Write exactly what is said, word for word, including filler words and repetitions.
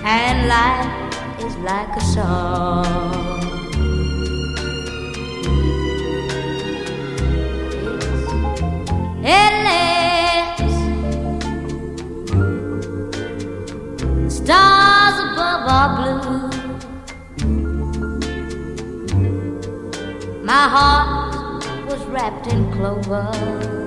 and life is like a song. Endless stars above are blue. My heart was wrapped in clover.